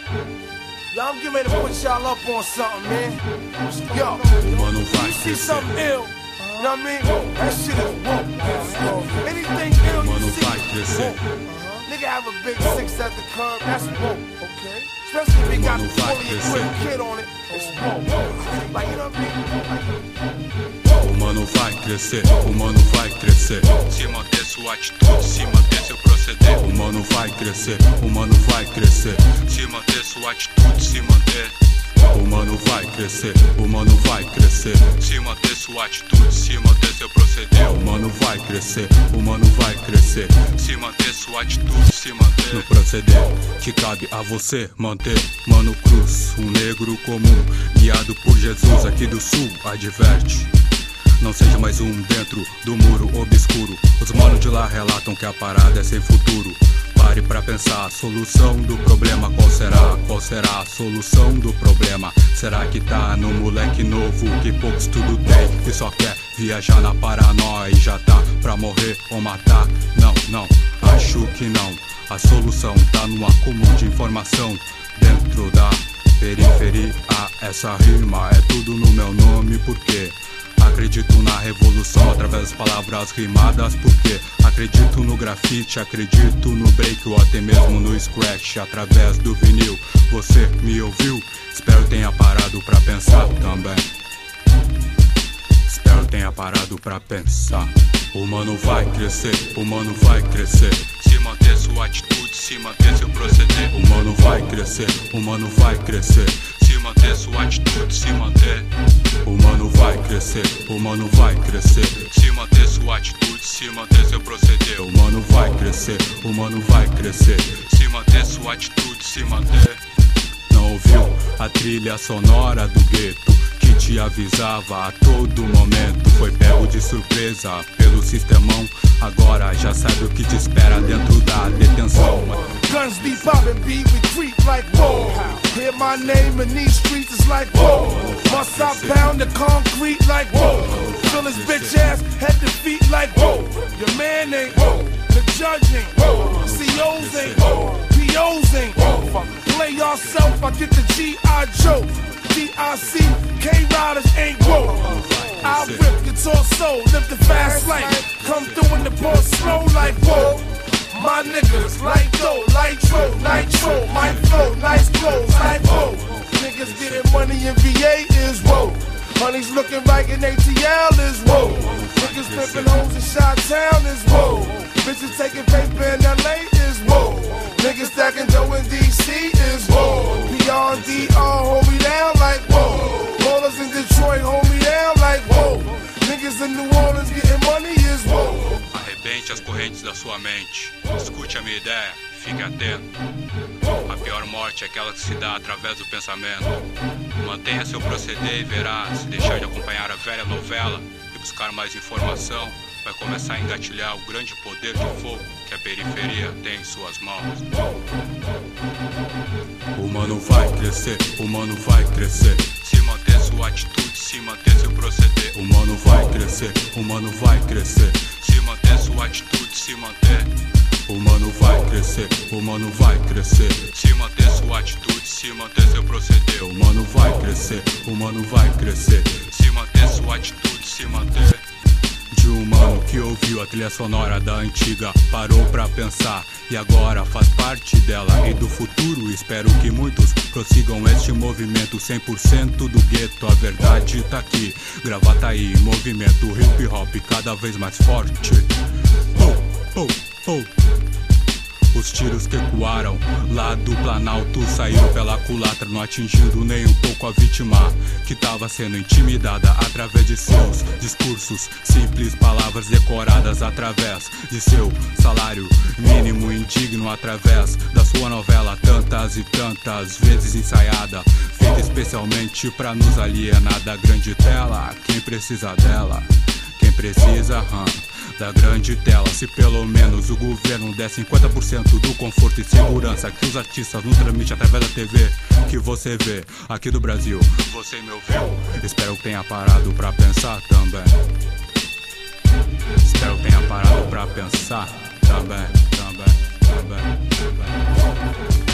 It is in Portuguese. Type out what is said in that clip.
Yo, I'm getting ready to put y'all up on something, man. Yo, you see something ill, you know what I mean? That shit is woke. Anything ill you see, woke. Nigga have a big six at the curb, that's woke, okay? Especially if he got a fully equipped kid on it, it's woke. Like, you know what I mean? O mano vai crescer, o mano vai crescer. Se manter sua atitude, se manter seu proceder. O mano vai crescer, o mano vai crescer. Se manter sua atitude, se manter. O mano vai crescer, o mano vai crescer. Se manter sua atitude, se manter seu proceder. O mano vai crescer, o mano vai crescer. Se manter sua atitude, se manter. No proceder que cabe a você manter. Mano Cruz, um negro comum, guiado por Jesus aqui do sul, adverte. Não seja mais um dentro do muro obscuro. Os manos de lá relatam que a parada é sem futuro. Pare pra pensar, a solução do problema qual será? Qual será a solução do problema? Será que tá no moleque novo que pouco estudo tem e só quer viajar na paranoia e já tá pra morrer ou matar? Não, não, acho que não. A solução tá no acúmulo de informação dentro da periferia. Essa rima é tudo no meu nome porque acredito na revolução através das palavras rimadas, porque acredito no grafite, acredito no break ou até mesmo no scratch através do vinil. Você me ouviu? Espero tenha parado pra pensar também. Espero tenha parado pra pensar. O mano vai crescer, o mano vai crescer. Se manter sua atitude, se manter seu proceder. O mano vai crescer, o mano vai crescer. Se manter sua atitude, se manter. O mano vai crescer, o mano vai crescer. Se manter sua atitude, se manter seu proceder. O mano vai crescer, o mano vai crescer. Se manter sua atitude, se manter. Não ouviu a trilha sonora do gueto que te avisava a todo momento? Foi pego de surpresa pelo sistemão. Agora já sabe o que te espera dentro da detenção. Guns be poppin', beat we creep like whoa. Hear my name in these streets, it's like whoa. Must I pound the concrete like whoa. Fill his bitch ass head to feet like whoa. Your man ain't whoa. The judge ain't whoa. COs ain't whoa. POs ain't whoa. Play yourself, I get the G.I. Joe. DIC, K-Riders ain't whoa. I rip your torso, live the fast life. Come through in the ball slow like whoa. My niggas like dough, nitro, my flow, nice clothes like whoa. Niggas getting money in VA is whoa. Money's looking right in ATL is whoa. Niggas flipping hoes in Chi-Town is whoa. Bitches taking paper in LA is whoa. Niggas stacking dough in DC is whoa. PR&DR hold me down like whoa. Ballers in Detroit hold me down like whoa. Niggas in New Orleans getting money is whoa. Arrebente as correntes da sua mente. Escute a minha ideia, fique atento. A pior morte é aquela que se dá através do pensamento. Mantenha seu proceder e verá. Se deixar de acompanhar a velha novela e buscar mais informação, vai começar a engatilhar o grande poder de fogo que a periferia tem em suas mãos. O mano vai crescer, o mano vai crescer. Se manter sua atitude, se manter seu proceder. O mano vai crescer, o mano vai crescer. Se manter sua atitude, se manter. O mano vai crescer, o mano vai crescer. Se manter sua atitude, se manter seu proceder. O mano vai crescer, o mano vai crescer. Se manter sua atitude, se manter. De um mano que ouviu a trilha sonora da antiga, parou pra pensar e agora faz parte dela e do futuro. Espero que muitos prossigam este movimento 100% do gueto. A verdade tá aqui, Gravataí, movimento hip hop cada vez mais forte. Oh, oh, oh. Os tiros que ecoaram lá do Planalto saíram pela culatra, não atingindo nem um pouco a vítima que tava sendo intimidada através de seus discursos simples, palavras decoradas através de seu salário mínimo indigno, através da sua novela tantas e tantas vezes ensaiada, feita especialmente pra nos alienar da grande tela. Quem precisa dela? Quem precisa, da grande tela. Se pelo menos o governo der 50% do conforto e segurança que os artistas não transmitem através da TV que você vê aqui do Brasil. Você me ouviu? Espero que tenha parado pra pensar também. Espero que tenha parado pra pensar também.